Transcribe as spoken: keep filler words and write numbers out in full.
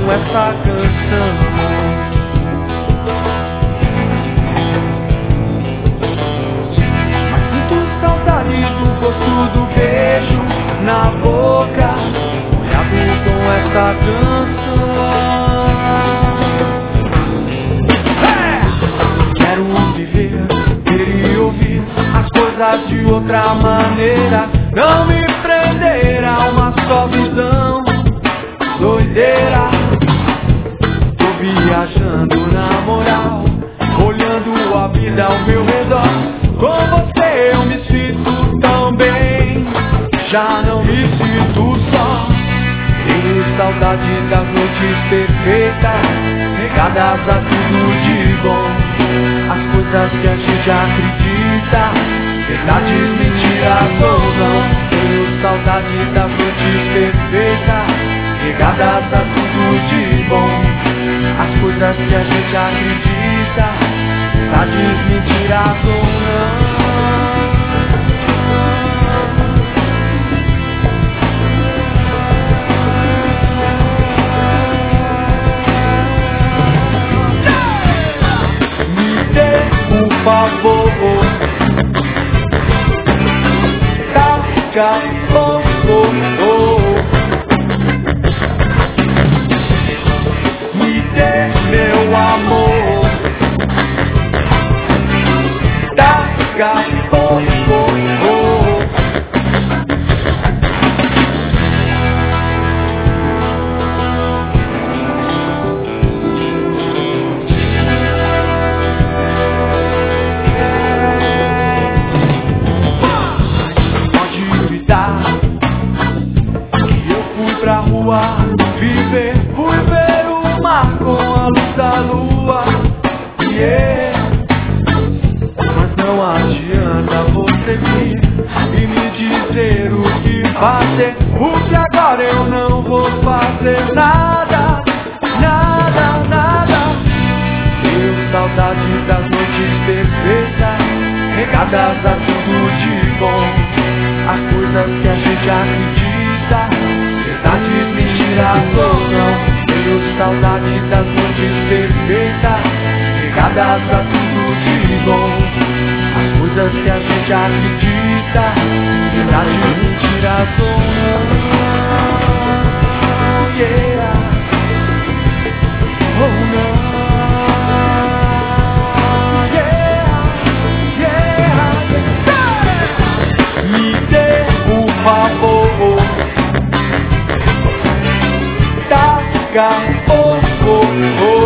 com essa canção. Mas sinto saudade do gosto do beijo na boca, molhado com essa canção. É! Quero viver, queria ouvir as coisas de outra maneira, não me prender a uma só visão. Doideira, tô viajando na moral, olhando a vida ao meu redor. Com você eu me sinto tão bem, já não me sinto só. Tenho saudade das noites perfeitas, regadas a tudo de bom. As coisas que a gente acredita, verdades, mentiras ou não. Tenho saudade das noites perfeitas, regadas a tudo de bom. As coisas que a gente acredita, verdades, mentiras ou não. Me dê um favor, taca fogo. Meu amor, taca fogo. Pode evitar que eu fui pra rua viver, fui ver o mar com a luz da lua, yeah. Mas não adianta você vir e me dizer o que fazer, porque agora eu não vou fazer nada, nada, nada. Tenho saudade das noites perfeitas, regadas a tudo de bom. As coisas que a gente acredita, verdades, mentiras ou não. Tenho saudade das noites perfeitas, regadas a tudo de bom. As coisas que a gente acredita, verdades, mentiras ou não. Yeah. Oh não. Yeah. Yeah. Yeah. Me dê um favor, taca fogo.